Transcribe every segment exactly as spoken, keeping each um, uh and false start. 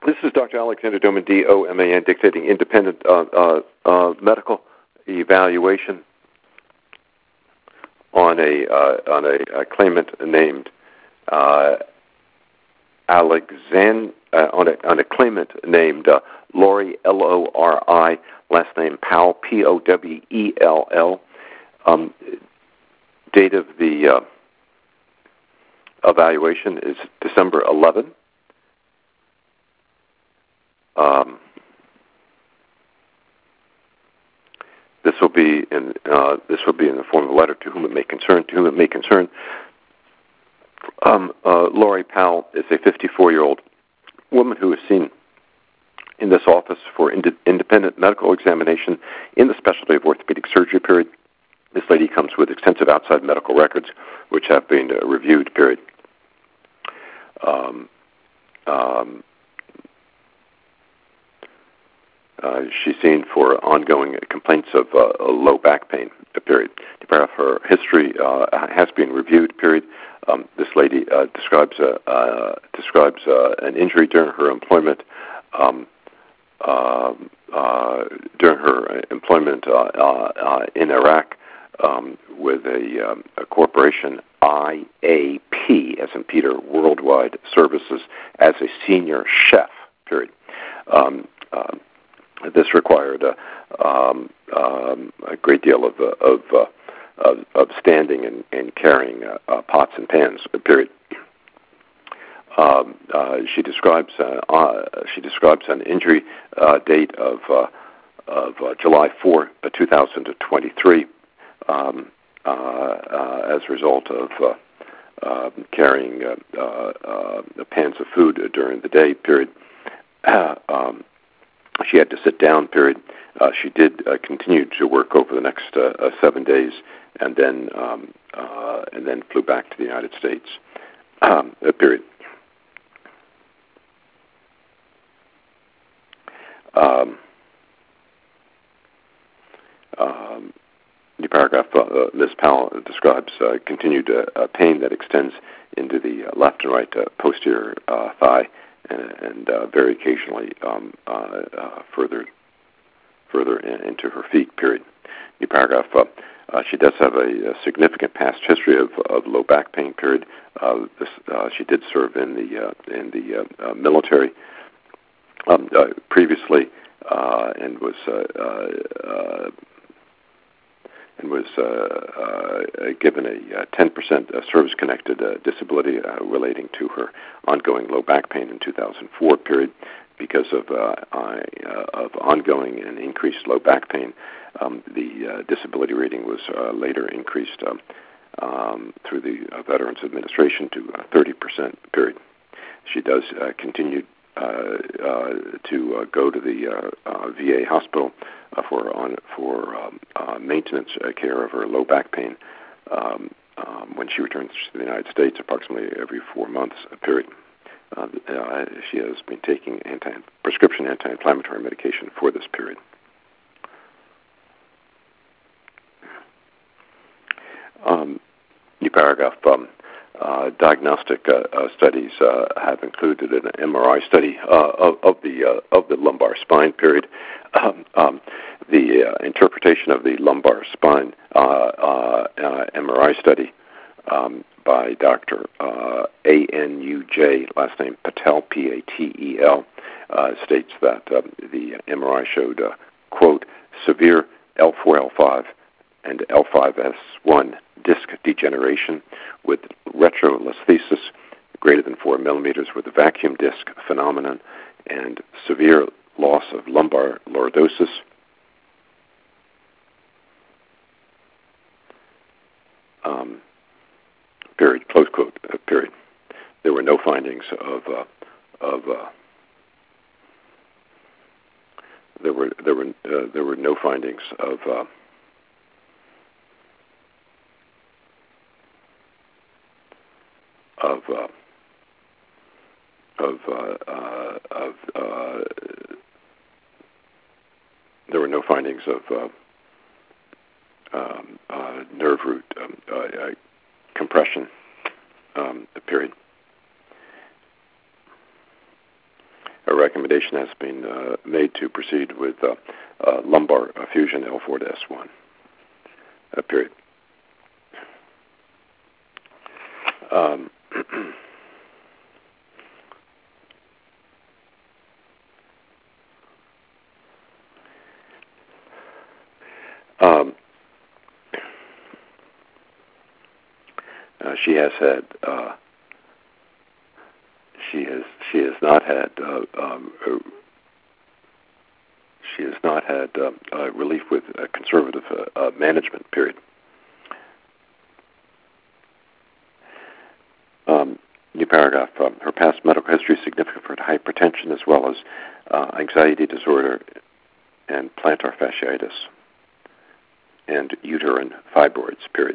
This is Doctor Alexander Doman, D O M A N, dictating independent uh, uh, uh, medical evaluation on a uh, on a, a claimant named uh, Alexand uh, on a on a claimant named uh, Lori, L O R I, last name Powell, P O W E L L. Um, date of the uh, evaluation is December eleventh. Um, this will be in uh, this will be in the form of a letter to whom it may concern. To whom it may concern, um, uh, Lori Powell is a fifty-four-year-old woman who is seen in this office for ind- independent medical examination in the specialty of orthopedic surgery. Period. This lady comes with extensive outside medical records, which have been uh, reviewed. Period. Um, um, Uh, she's seen for ongoing complaints of uh, low back pain, period. Her history uh, has been reviewed, period. Um, this lady uh, describes uh, uh, describes uh, an injury during her employment um, uh, uh, during her employment uh, uh, in Iraq um, with a, um, a corporation, I A P, as in Peter Worldwide Services, as a senior chef, period. Um, uh, This required a, um, um, a great deal of uh, of, uh, of of standing and, and carrying uh, uh, pots and pans. Period. Um, uh, she describes uh, uh, she describes an injury uh, date of uh, of uh, July fourth, two thousand twenty-three, um, uh, uh, as a result of uh, uh, carrying uh, uh, uh, pans of food during the day. Period. Uh, um, She had to sit down, period. Uh, she did uh, continue to work over the next uh, uh, seven days, and then um, uh, and then flew back to the United States. Um, uh, period. Um, um, the paragraph, uh, Miz Powell describes uh, continued uh, pain that extends into the uh, left and right uh, posterior uh, thigh, and, and uh, very occasionally um, uh, uh, further further in, into her feet, period. The paragraph, uh, uh, she does have a, a significant past history of, of low back pain, period. Uh, this, uh, she did serve in the uh, in the uh, uh, military um, uh, previously, uh, and was uh, uh, uh, and was uh, uh, given a uh, ten percent uh, service-connected uh, disability uh, relating to her ongoing low back pain in two thousand four, period, because of uh, uh, of ongoing and increased low back pain. Um, the uh, disability rating was uh, later increased um, um, through the uh, Veterans Administration to uh, thirty percent, period. She does uh, continue uh, uh, to uh, go to the uh, uh, V A hospital Uh, for on for um, uh, maintenance uh, care of her low back pain um, um, when she returns to the United States, approximately every four months. A period. Uh, uh, she has been taking anti prescription anti-inflammatory medication for this period. Um, new paragraph. Um, uh, diagnostic uh, uh, studies uh, have included an M R I study uh, of, of the uh, of the lumbar spine. Period. Um, um, the uh, interpretation of the lumbar spine uh, uh, uh, M R I study um, by Doctor Uh, A N U J, last name Patel, P A T E L, uh, states that uh, the M R I showed, uh, quote, severe L four L five and L five S one disc degeneration with retrolesthesis greater than four millimeters with a vacuum disc phenomenon and severe loss of lumbar lordosis. Um, period. Close quote. Uh, period. There were no findings of uh, of uh, there were there were uh, there were no findings of uh, of uh, of uh, uh, of uh, there were no findings of uh, um, uh, nerve root um, uh, uh, compression. Um, period. a recommendation has been uh, made to proceed with uh, uh, lumbar uh, fusion L four to S one. Uh, period. Um, um, uh, she has had. Uh, she has. She has not had. Uh, um, uh, she has not had uh, uh, relief with uh, conservative uh, uh, management. Period. Um, new paragraph. Um, her past medical history is significant for hypertension as well as uh, anxiety disorder and plantar fasciitis and uterine fibroids. Period.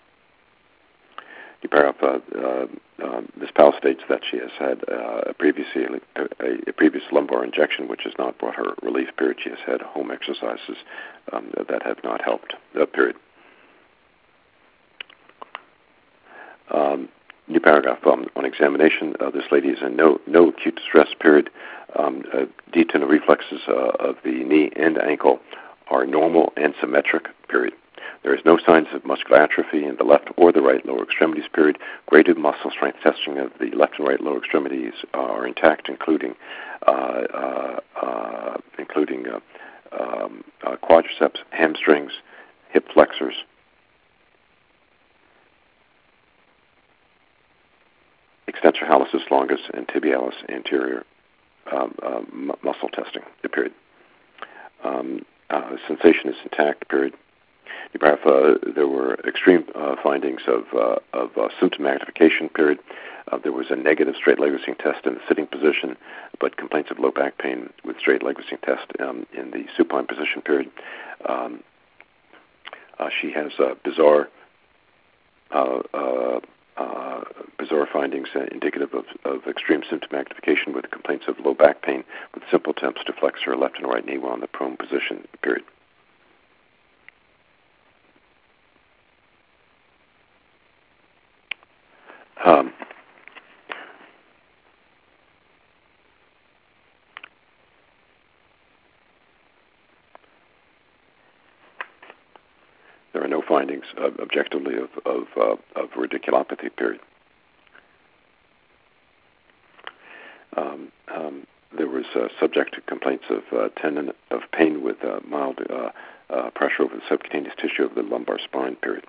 New paragraph. Uh, uh, uh, Miz Powell states that she has had uh, a, previously, a, a previous lumbar injection, which has not brought her relief. Period. She has had home exercises um, that have not helped. Uh, period. Um, New paragraph. Um, on examination, uh, this lady is in no no acute distress. Period. Um, uh, deep reflexes uh, of the knee and ankle are normal and symmetric. Period. There is no signs of muscular atrophy in the left or the right lower extremities. Period. Graded muscle strength testing of the left and right lower extremities are intact, including uh, uh, uh, including uh, um, uh, quadriceps, hamstrings, hip flexors. Extensor hallucis longus and tibialis anterior um, uh, m- muscle testing. Period. Um, uh, sensation is intact. Period. Uh, there were extreme uh, findings of uh, of uh, symptom magnification. Period. Uh, there was a negative straight leg lifting test in the sitting position, but complaints of low back pain with straight leg lifting test um, in the supine position. Period. Um, uh, she has uh, bizarre. Uh, uh, Uh, bizarre findings uh, indicative of, of extreme symptom magnification with complaints of low back pain with simple attempts to flex her left and right knee while in the prone position. Period. Um, there are no findings uh, objectively of of, uh, of radiculopathy. Period. Um, um, there was uh, subject to complaints of uh, tendon of pain with uh, mild uh, uh, pressure over the subcutaneous tissue of the lumbar spine. Period.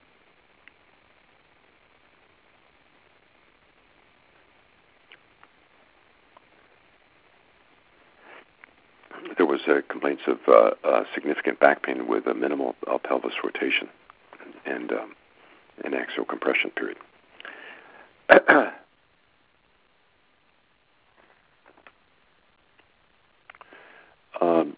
There was uh, complaints of uh, uh, significant back pain with a minimal uh, pelvis rotation and um, and axial compression. Period. um,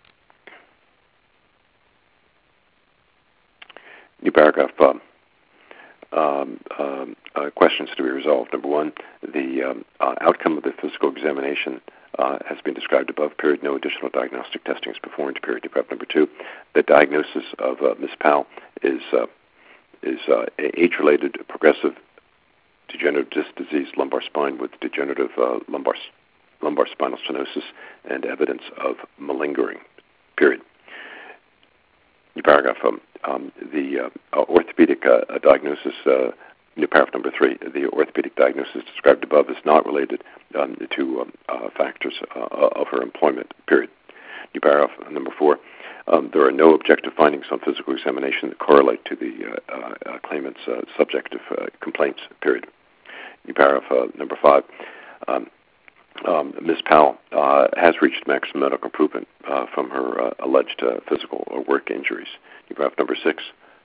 new paragraph. Um, um, um, uh, questions to be resolved. Number one, the um, uh, outcome of the physical examination uh, has been described above. Period. No additional diagnostic testing is performed. Period. Number two, the diagnosis of uh, Miz Powell is uh, is uh, age-related progressive degenerative disc disease, lumbar spine with degenerative uh, lumbar lumbar spinal stenosis and evidence of malingering. Period. New paragraph. Um, um, the uh, orthopedic uh, diagnosis. Uh, new paragraph number three. The orthopedic diagnosis described above is not related um, to um, uh, factors uh, of her employment. Period. New paragraph number four. Um, there are no objective findings on physical examination that correlate to the uh, uh, claimant's uh, subjective uh, complaints. Period. New paragraph uh, number five. Um, um, Miz Powell uh, has reached maximum medical improvement uh, from her uh, alleged uh, physical or work injuries. New paragraph number six.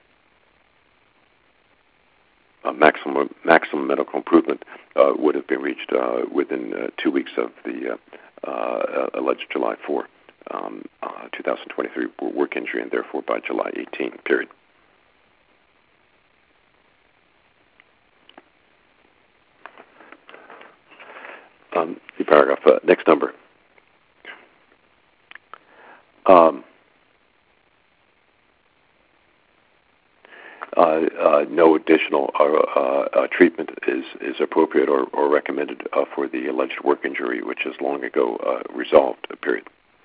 Uh, maximum maximum medical improvement uh, would have been reached uh, within uh, two weeks of the uh, uh, alleged July fourth, um, uh, twenty twenty-three work injury, and therefore by July eighteenth. Period. Um, the paragraph, uh, next number. Um, uh, uh, uh, no additional uh, uh, treatment is, is appropriate or, or recommended uh, for the alleged work injury, which is long ago uh, resolved, period.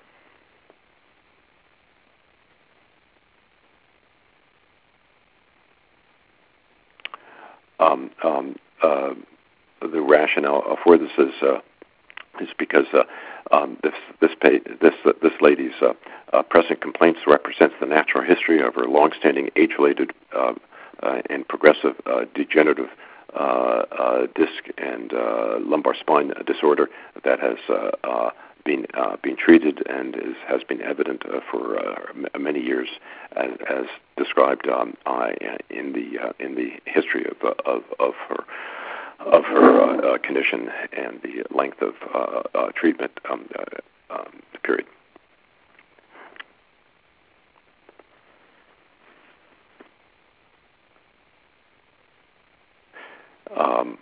Um, um, uh, the rationale for this is uh, is because uh, um, this this pay, this uh, this lady's uh, uh, present complaints represents the natural history of her longstanding age-related uh, uh, and progressive uh, degenerative uh, uh, disc and uh, lumbar spine disorder that has uh, uh, been uh, been treated and is, has been evident uh, for uh, m- many years, as, as described um, uh, in the uh, in the history of uh, of, of her. of her uh, uh, condition and the length of uh, uh, treatment um, uh, um, period. Um,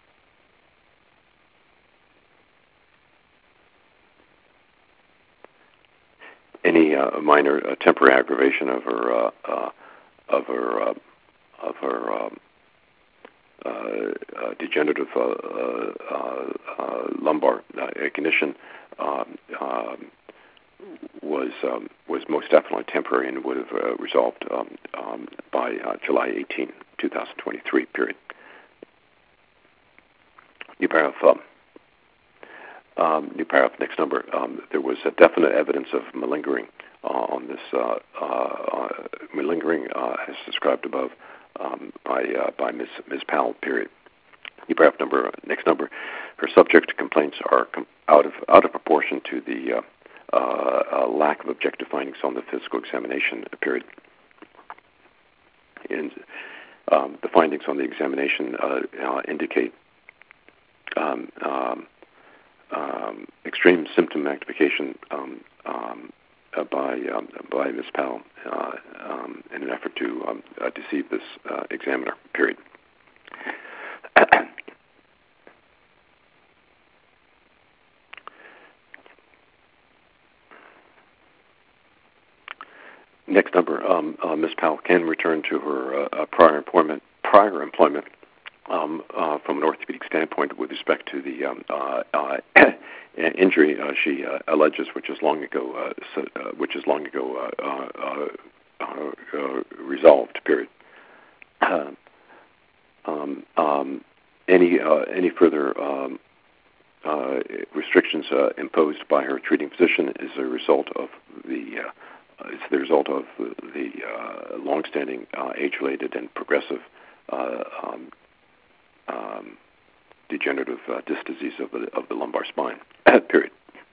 any uh, minor uh, temporary aggravation of her uh, uh, of her uh, of her um, uh, uh, degenerative uh, uh, uh, lumbar uh, condition um, um, was um, was most definitely temporary and would have uh, resolved um, um, by uh, July eighteenth, twenty twenty-three. Period. New paragraph. Um, um, new paragraph. Next number. Um, there was a definite evidence of malingering uh, on this. Uh, uh, malingering, uh, as described above, um, by uh, by Miz Miz Powell. Period. New paragraph number. Next number. Her subject complaints are com- out of out of proportion to the uh, uh, uh, lack of objective findings on the physical examination. Period. And um, the findings on the examination uh, uh, indicate um, um, um, extreme symptom magnification um, um, uh, by um, by Miz Powell uh, um, in an effort to um, uh, deceive this uh, examiner. Period. Next number. Um, uh, Miz Powell can return to her uh, uh, prior employment. Prior employment. Um, uh, from an orthopedic standpoint, with respect to the um, uh, uh, injury uh, she uh, alleges, which is long ago, uh, so, uh, which is long ago uh, uh, uh, uh, resolved. Period. Uh, um, um, any uh, any further um, uh, restrictions uh, imposed by her treating physician is a result of the uh, it's the result of the, the uh, longstanding uh, age-related and progressive uh, um, Um, degenerative uh, disc disease of the of the lumbar spine. Period.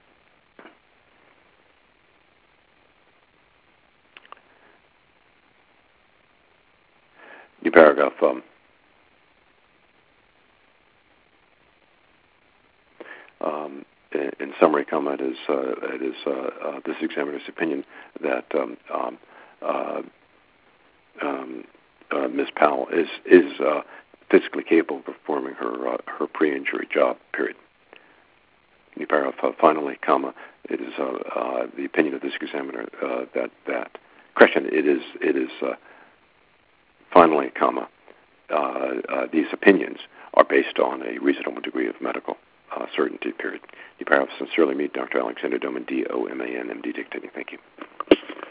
New paragraph. Um, um, in, in summary, comment is uh, it is uh, uh, this examiner's opinion that um, um, uh, um, uh, Miz Powell is is uh, physically capable of performing her uh, her pre-injury job. Period. New paragraph. Uh, finally, comma. It is uh, uh, the opinion of this examiner uh, that that question. It is it is uh, finally, comma. Uh, uh, these opinions are based on a reasonable degree of medical uh, certainty. Period. New paragraph. Sincerely meet Doctor Alexander Doman, D O M A N, M D, dictating. Thank you.